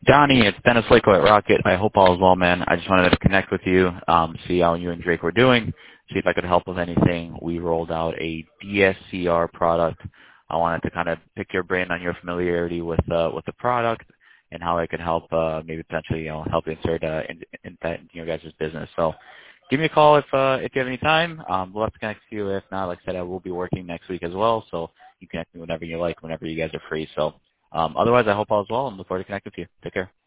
Donnie, it's Dennis Lakeway at Rocket. I hope all is well, man. I just wanted to connect with you, see how you and Drake were doing, see if I could help with anything. We rolled out a DSCR product. I wanted to kind of pick your brain on your familiarity with the product and how I could help, maybe potentially, help insert in that in your guys' business. So give me a call if you have any time. We'll have to connect with you. If not, like I said, I will be working next week as well, so you can connect me whenever you like, whenever you guys are free. So otherwise, I hope all is well and look forward to connecting with you. Take care.